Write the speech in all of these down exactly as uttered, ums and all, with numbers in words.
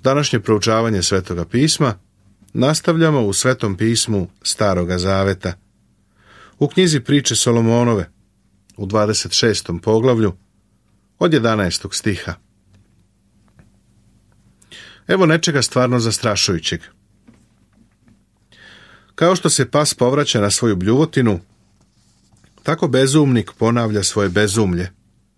Današnje proučavanje Svetoga pisma nastavljamo u Svetom pismu Staroga zaveta. U knjizi Priče Solomonove, u dvadeset šestom poglavlju, od jedanaestog stiha. Evo nečega stvarno zastrašujućeg. Kao što se pas povraća na svoju bljuvotinu, tako bezumnik ponavlja svoje bezumlje.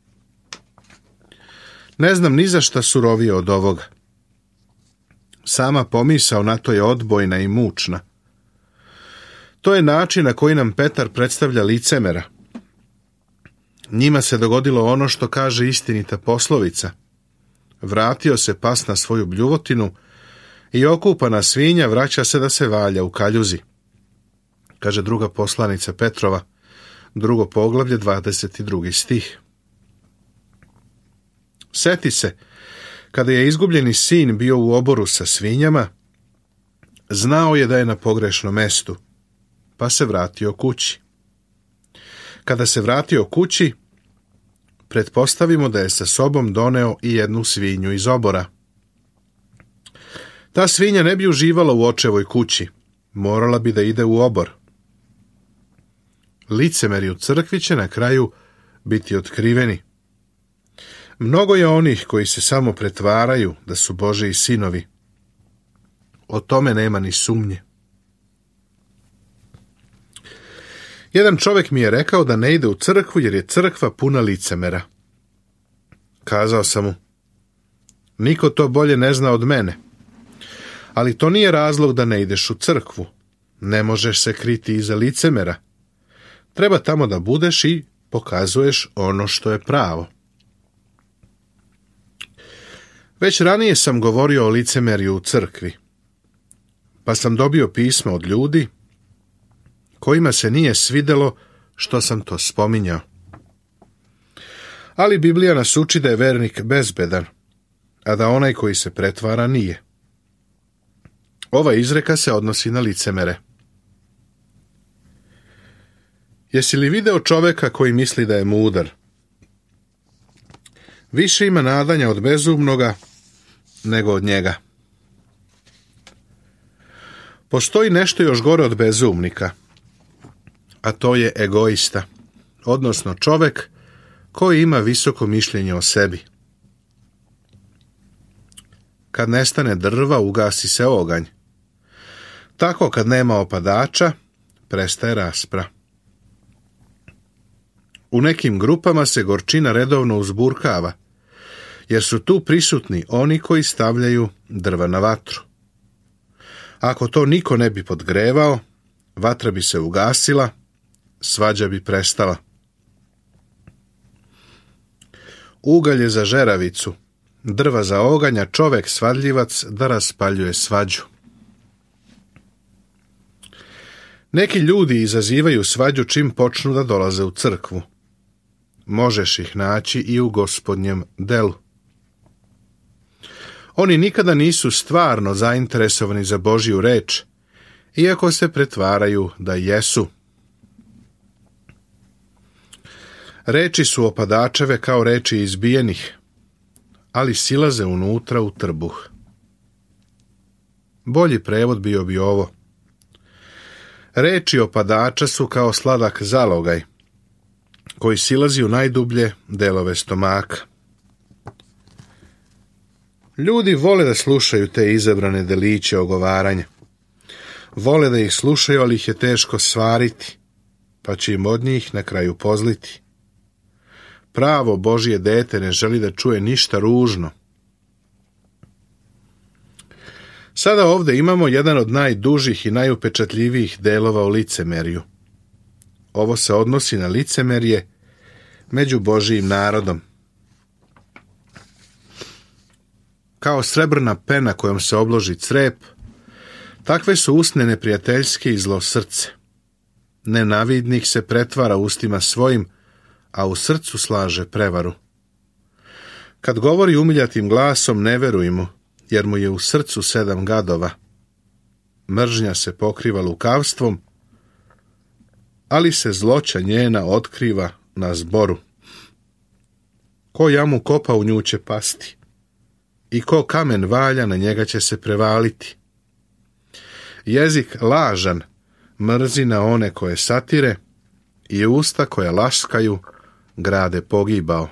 Ne znam ni za šta surovije od ovoga. Sama pomisao na to je odbojna i mučna. To je način na koji nam Petar predstavlja licemera. Njima se dogodilo ono što kaže istinita poslovica. Vratio se pas na svoju bljuvotinu i okupana svinja vraća se da se valja u kaljuzi. Kaže druga poslanica Petrova, drugo poglavlje, dvadeset drugi stih. Seti se, kada je izgubljeni sin bio u oboru sa svinjama, znao je da je na pogrešnom mestu, pa se vratio kući. Kada se vratio kući, pretpostavimo da je sa sobom doneo i jednu svinju iz obora. Ta svinja ne bi uživala u očevoj kući, morala bi da ide u obor. Licemeri u crkvi će na kraju biti otkriveni. Mnogo je onih koji se samo pretvaraju da su Božiji sinovi. O tome nema ni sumnje. Jedan čovjek mi je rekao da ne ide u crkvu jer je crkva puna licemera. Kazao sam mu, niko to bolje ne zna od mene. Ali to nije razlog da ne ideš u crkvu. Ne možeš se kriti iza licemera. Treba tamo da budeš i pokazuješ ono što je pravo. Već ranije sam govorio o licemerju u crkvi, pa sam dobio pisma od ljudi kojima se nije svidelo što sam to spominjao. Ali Biblija nas uči da je vernik bezbedan, a da onaj koji se pretvara nije. Ova izreka se odnosi na licemere. Jesi li video čoveka koji misli da je mudar? Više ima nadanja od bezumnoga nego od njega. Postoji nešto još gore od bezumnika, a to je egoista, odnosno čovek koji ima visoko mišljenje o sebi. Kad nestane drva, ugasi se oganj. Tako kad nema opadača, prestaje raspra. U nekim grupama se gorčina redovno uzburkava, jer su tu prisutni oni koji stavljaju drva na vatru. Ako to niko ne bi podgrevao, vatra bi se ugasila, svađa bi prestala. Ugalj je za žeravicu, drva za oganj, a čovek svadljivac da raspaljuje svađu. Neki ljudi izazivaju svađu čim počnu da dolaze u crkvu. Možeš ih naći i u Gospodnjem delu. Oni nikada nisu stvarno zainteresovani za Božju reč, iako se pretvaraju da jesu. Reči su opadačeve kao reči izbijenih, ali silaze unutra u trbuh. Bolji prevod bio bi ovo. Reči opadača su kao sladak zalogaj, koji silazi u najdublje delove stomaka. Ljudi vole da slušaju te izabrane deliće ogovaranja. Vole da ih slušaju, ali ih je teško svariti, pa će im od njih na kraju pozliti. Pravo Božje dete ne želi da čuje ništa ružno. Sada ovdje imamo jedan od najdužih i najupečatljivijih delova o licemerju. Ovo se odnosi na licemerje među Božijim narodom. Kao srebrna pena kojom se obloži crep, takve su usne neprijateljske i zlo srce. Nenavidnik se pretvara ustima svojim, a u srcu slaže prevaru. Kad govori umiljatim glasom, ne veruj mu, jer mu je u srcu sedam gadova. Mržnja se pokriva lukavstvom, ali se zloća njena otkriva na zboru. Ko jamu kopa, u nju će pasti. i ko kamen valja, na njega će se prevaliti. Jezik lažan mrzi na one koje satire i usta koja laskaju grade pogibao.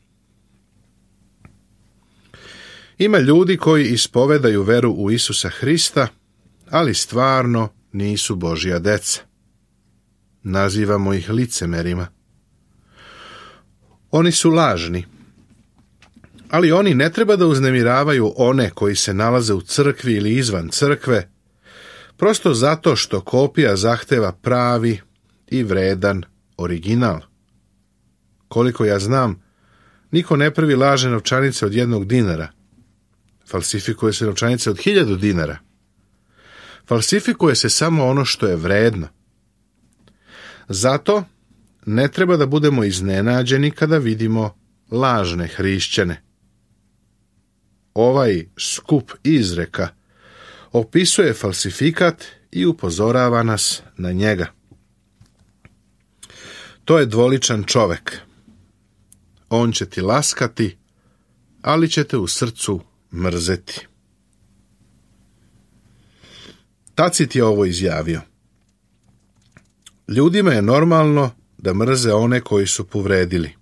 Ima ljudi koji ispovedaju veru u Isusa Hrista, ali stvarno nisu Božja deca. Nazivamo ih licemerima. Oni su lažni, ali oni ne treba da uznemiravaju one koji se nalaze u crkvi ili izvan crkve, prosto zato što kopija zahteva pravi i vredan original. Koliko ja znam, niko ne pravi lažne novčanice od jednog dinara. Falsifikuje se novčanice od hiljadu dinara. Falsifikuje se samo ono što je vredno. Zato ne treba da budemo iznenađeni kada vidimo lažne hrišćane. Ovaj skup izreka opisuje falsifikat i upozorava nas na njega. To je dvoličan čovek. On će ti laskati, ali će te u srcu mrzeti. Tacit je ovo izjavio. Ljudima je normalno da mrze one koji su povredili.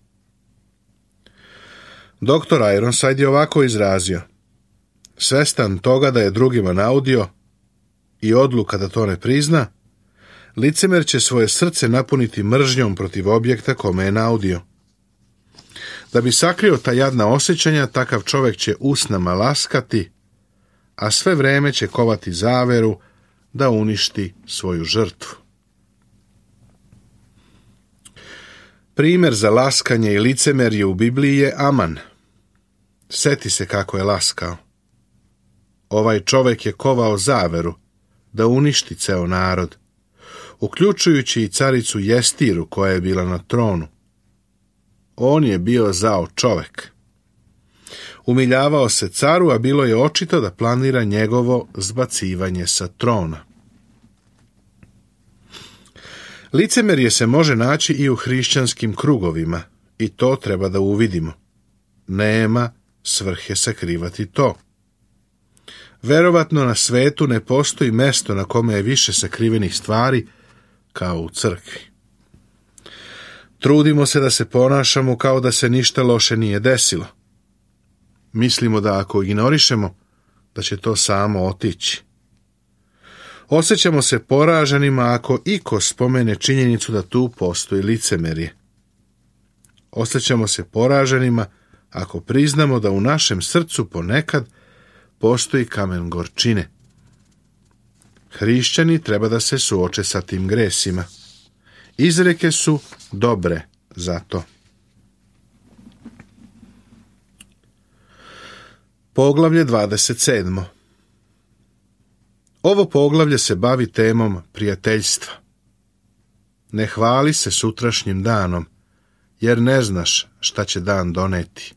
Doktor Ironside je ovako izrazio: svestan toga da je drugima naudio i odluka da to ne prizna, licemer će svoje srce napuniti mržnjom protiv objekta kome je naudio. Da bi sakrio ta jadna osjećanja, takav čovjek će usnama laskati, a sve vreme će kovati zaveru da uništi svoju žrtvu. Primjer za laskanje i licemerje u Bibliji je Aman. Seti se kako je laskao. Ovaj čovjek je kovao zaveru da uništi ceo narod, uključujući i caricu Jestiru koja je bila na tronu. On je bio zao čovjek. Umiljavao se caru, a bilo je očito da planira njegovo zbacivanje sa trona. Licemerje se može naći i u hrišćanskim krugovima, i to treba da uvidimo. Nema svrhe sakrivati to. Verovatno na svetu ne postoji mesto na kome je više sakrivenih stvari kao u crkvi. Trudimo se da se ponašamo kao da se ništa loše nije desilo. Mislimo da ako ignorišemo, da će to samo otići. Osjećamo se poraženima ako iko spomene činjenicu da tu postoji licemerje. Osjećamo se poraženima ako priznamo da u našem srcu ponekad postoji kamen gorčine. Hrišćani treba da se suoče sa tim gresima. Izreke su dobre za to. Poglavlje dvadeset sedmo. Ovo poglavlje se bavi temom prijateljstva. Ne hvali se sutrašnjim danom, jer ne znaš šta će dan doneti.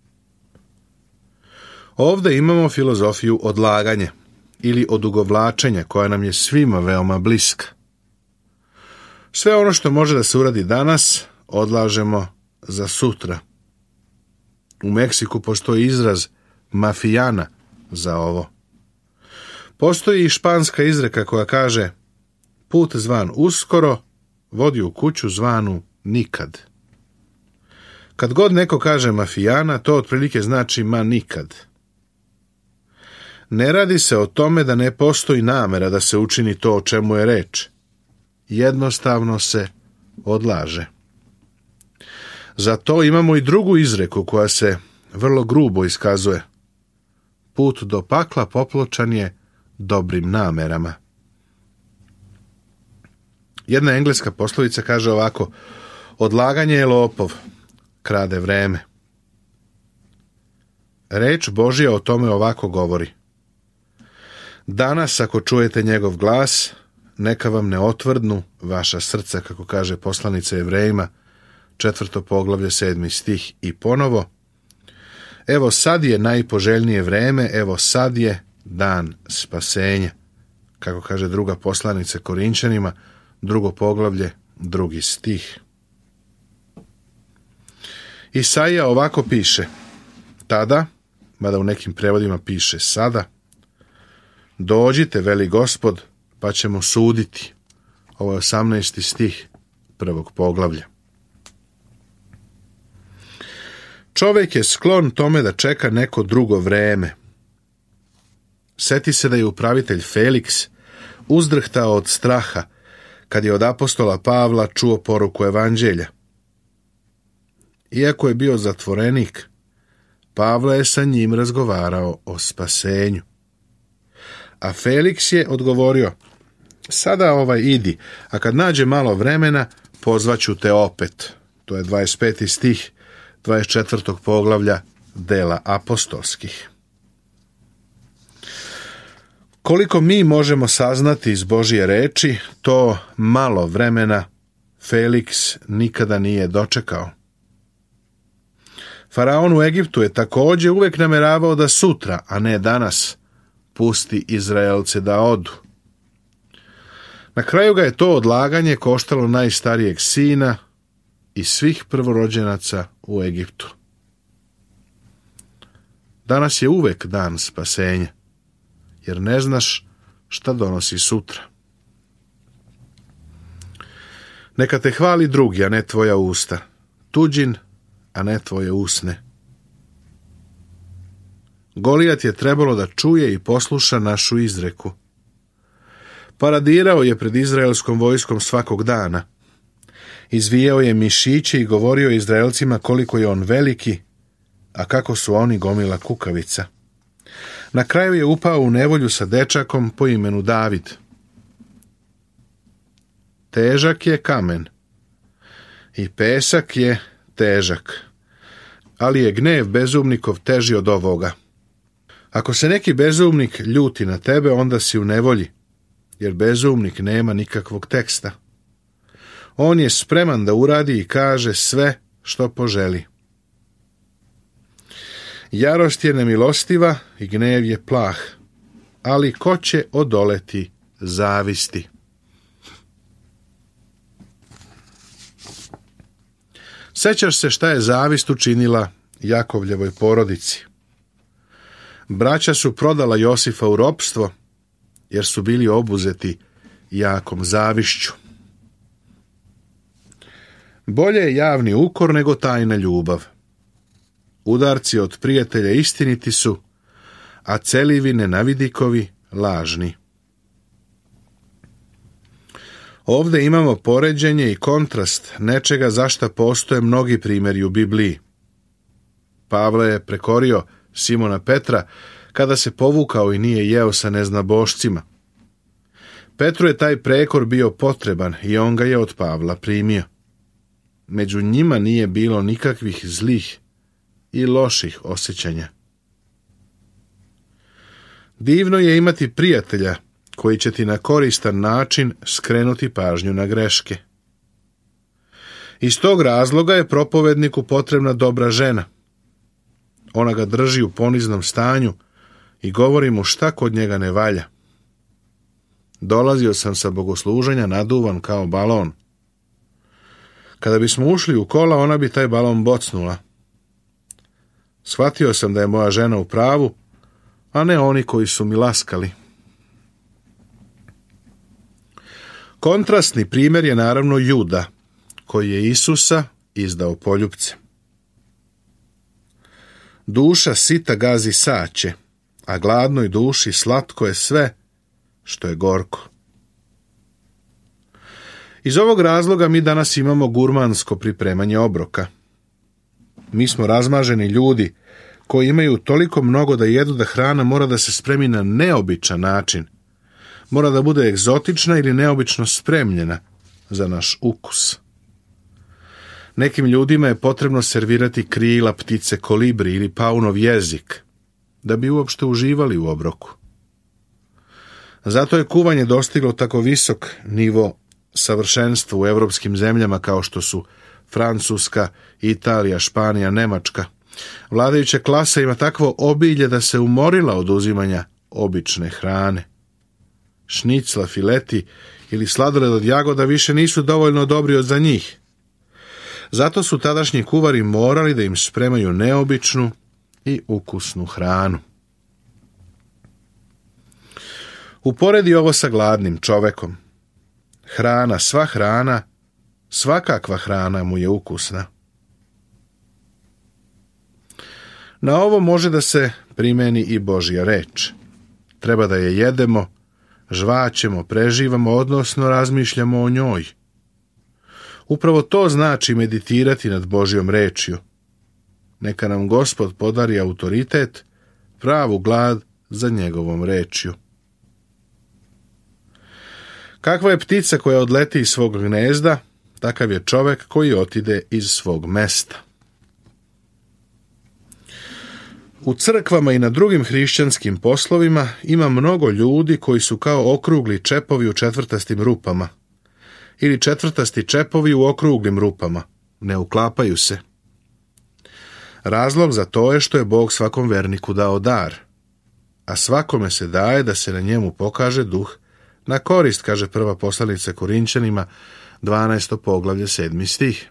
Ovdje imamo filozofiju odlaganja ili odugovlačenja koja nam je svima veoma bliska. Sve ono što može da se uradi danas, odlažemo za sutra. U Meksiku postoji izraz mafijana za ovo. Postoji i španska izreka koja kaže: put zvan uskoro vodi u kuću zvanu nikad. Kad god neko kaže mafijana, to otprilike znači ma nikad. Ne radi se o tome da ne postoji namera da se učini to o čemu je reč. Jednostavno se odlaže. Zato imamo i drugu izreku koja se vrlo grubo iskazuje: put do pakla popločan je dobrim namerama. Jedna engleska poslovica kaže ovako: odlaganje je lopov, krade vreme. Reč Božja o tome ovako govori: danas ako čujete njegov glas, neka vam ne otvrdnu vaša srca, kako kaže poslanica Jevrejima, četvrto poglavlje, sedmi stih, i ponovo: evo sad je najpoželjnije vreme, evo sad je dan spasenja, kako kaže druga poslanica Korinčanima, drugo poglavlje, drugi stih. Isaija ovako piše: tada mada u nekim prevodima piše sada. Dođite, veli Gospod, pa ćemo suditi. Ovo je osamnaesti stih prvog poglavlja. Čovjek je sklon tome da čeka neko drugo vreme. Seti se da je upravitelj Feliks uzdrhtao od straha kad je od apostola Pavla čuo poruku evanđelja. Iako je bio zatvorenik, Pavle je sa njim razgovarao o spasenju. A Feliks je odgovorio, sada ovaj idi, a kad nađe malo vremena, pozvaću te opet. To je dvadeset peti stih dvadeset četvrtog poglavlja Dela apostolskih. Koliko mi možemo saznati iz Božje reči, to malo vremena Feliks nikada nije dočekao. Faraon u Egiptu je također uvijek nameravao da sutra, a ne danas, pusti Izraelce da odu. Na kraju ga je to odlaganje koštalo najstarijeg sina i svih prvorođenaca u Egiptu. Danas je uvijek dan spasenja, jer ne znaš šta donosi sutra. Neka te hvali drugi, a ne tvoja usta, tuđin, a ne tvoje usne. Golijat je trebalo da čuje i posluša našu izreku. Paradirao je pred izraelskom vojskom svakog dana. Izvijao je mišiće i govorio Izraelcima koliko je on veliki, a kako su oni gomila kukavica. Na kraju je upao u nevolju sa dečakom po imenu David. Težak je kamen i pesak je težak, ali je gnev bezumnikov teži od ovoga. Ako se neki bezumnik ljuti na tebe, onda si u nevolji, jer bezumnik nema nikakvog teksta. On je spreman da uradi i kaže sve što poželi. Jarost je nemilostiva i gnev je plah, ali ko će odoleti zavisti? Sećaš se šta je zavist učinila Jakovljevoj porodici. Braća su prodala Josifa u ropstvo, jer su bili obuzeti jakom zavišću. Bolje je javni ukor nego tajna ljubav. Udarci od prijatelja istiniti su, a celivi nenavidikovi lažni. Ovdje imamo poređenje i kontrast nečega za šta postoje mnogi primjeri u Bibliji. Pavle je prekorio Simona Petra kada se povukao i nije jeo sa neznabošcima. Petru je taj prekor bio potreban i on ga je od Pavla primio. Među njima nije bilo nikakvih zlih i loših osjećanja. Divno je imati prijatelja koji će ti na koristan način skrenuti pažnju na greške. Iz tog razloga je propovedniku potrebna dobra žena. Ona ga drži u poniznom stanju i govori mu šta kod njega ne valja. Dolazio sam sa bogosluženja naduvan kao balon. Kada bismo ušli u kola, ona bi taj balon bocnula. Shvatio sam da je moja žena u pravu, a ne oni koji su mi laskali. Kontrastni primjer je naravno Juda, koji je Isusa izdao poljupce. Duša sita gazi saće, a gladnoj duši slatko je sve što je gorko. Iz ovog razloga mi danas imamo gurmansko pripremanje obroka. Mi smo razmaženi ljudi koji imaju toliko mnogo da jedu da hrana mora da se spremi na neobičan način. Mora da bude egzotična ili neobično spremljena za naš ukus. Nekim ljudima je potrebno servirati krila ptice kolibri ili paunov jezik, da bi uopšte uživali u obroku. Zato je kuvanje dostiglo tako visok nivo savršenstva u evropskim zemljama kao što su Francuska, Italija, Španija, Nemačka. Vladajuća klasa ima takvo obilje da se umorila od uzimanja obične hrane. Šnicla, fileti ili sladoled od jagoda više nisu dovoljno dobri za njih. Zato su tadašnji kuvari morali da im spremaju neobičnu i ukusnu hranu. Uporedi ovo sa gladnim čovekom. Hrana, sva hrana, svakakva hrana mu je ukusna. Na ovo može da se primeni i Božja reč. Treba da je jedemo, žvaćemo, preživamo, odnosno razmišljamo o njoj. Upravo to znači meditirati nad Božjom rečju. Neka nam Gospod podari autoritet, pravu glad za njegovom rečju. Kakva je ptica koja odleti iz svog gnezda, takav je čovek koji otide iz svog mesta. U crkvama i na drugim hrišćanskim poslovima ima mnogo ljudi koji su kao okrugli čepovi u četvrtastim rupama ili četvrtasti čepovi u okruglim rupama, ne uklapaju se. Razlog za to je što je Bog svakom verniku dao dar, a svakome se daje da se na njemu pokaže duh na korist, kaže prva poslanica Korinćanima, dvanaesto poglavlje, sedmi stih.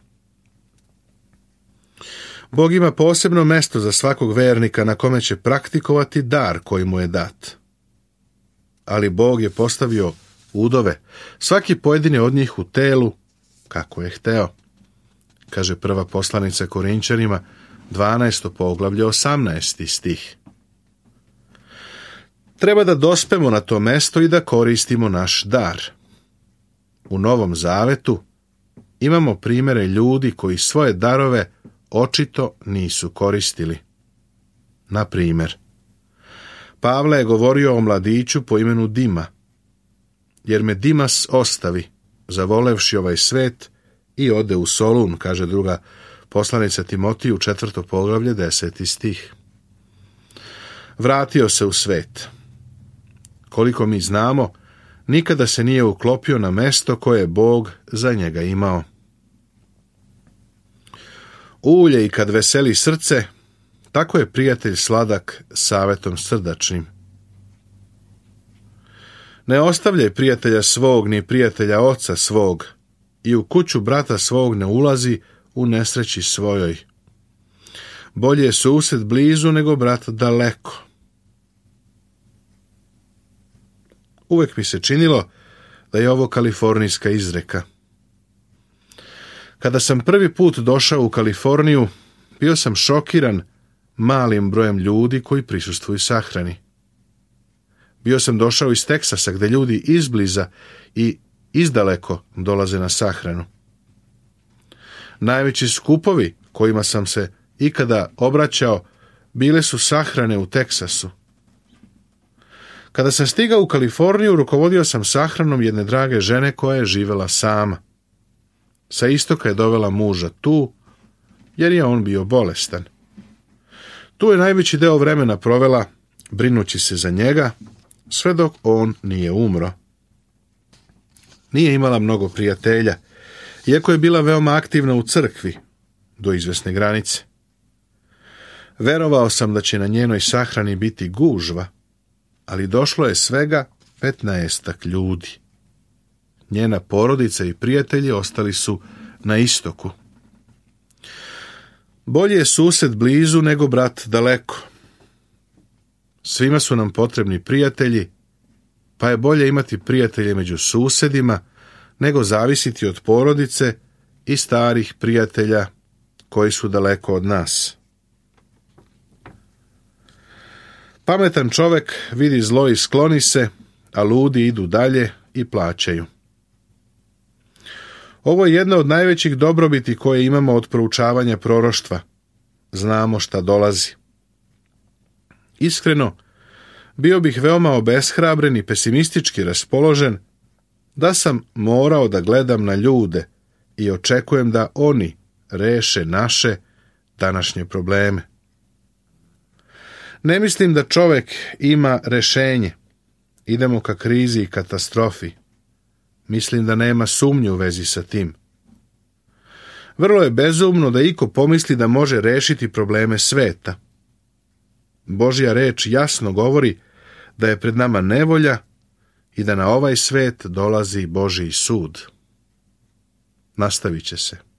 Bog ima posebno mesto za svakog vernika na kome će praktikovati dar koji mu je dat. Ali Bog je postavio udove, svaki pojedini od njih u telu, kako je hteo, kaže prva poslanica Korinćanima, dvanaesto poglavlje, osamnaesti stih. Treba da dospemo na to mesto i da koristimo naš dar. U Novom Zavetu imamo primere ljudi koji svoje darove očito nisu koristili. Na primjer, Pavle je govorio o mladiću po imenu Dima, jer me Dimas ostavi, zavolevši ovaj svet, i ode u Solun, kaže druga poslanica Timotiju, četvrto poglavlje, deseti stih. Vratio se u svet. Koliko mi znamo, nikada se nije uklopio na mesto koje je Bog za njega imao. Ulje i kad veseli srce, tako je prijatelj sladak savetom srdačnim. Ne ostavljaj prijatelja svog, ni prijatelja oca svog, i u kuću brata svog ne ulazi u nesreći svojoj. Bolje je sused blizu nego brat daleko. Uvek mi se činilo da je ovo kalifornijska izreka. Kada sam prvi put došao u Kaliforniju, bio sam šokiran malim brojem ljudi koji prisustvuju sahrani. Bio sam došao iz Teksasa, gde ljudi izbliza i izdaleko dolaze na sahranu. Najveći skupovi kojima sam se ikada obraćao bile su sahrane u Teksasu. Kada sam stigao u Kaliforniju, rukovodio sam sahranom jedne drage žene koja je živela sama. Sa istoka je dovela muža tu, jer je on bio bolestan. Tu je najveći deo vremena provela brinući se za njega, sve dok on nije umro. Nije imala mnogo prijatelja, iako je bila veoma aktivna u crkvi, do izvesne granice. Verovao sam da će na njenoj sahrani biti gužva, ali došlo je svega petnaestak ljudi. Njena porodica i prijatelji ostali su na istoku. Bolje je sused blizu nego brat daleko. Svima su nam potrebni prijatelji, pa je bolje imati prijatelje među susedima nego zavisiti od porodice i starih prijatelja koji su daleko od nas. Pametan čovek vidi zlo i skloni se, a ludi idu dalje i plaćaju. Ovo je jedna od najvećih dobrobiti koje imamo od proučavanja proroštva. Znamo šta dolazi. Iskreno, bio bih veoma obeshrabren i pesimistički raspoložen da sam morao da gledam na ljude i očekujem da oni reše naše današnje probleme. Ne mislim da čovek ima rešenje. Idemo ka krizi i katastrofi. Mislim da nema sumnje u vezi sa tim. Vrlo je bezumno da iko pomisli da može rešiti probleme sveta. Božja reč jasno govori da je pred nama nevolja i da na ovaj svet dolazi Božji sud. Nastavit će se.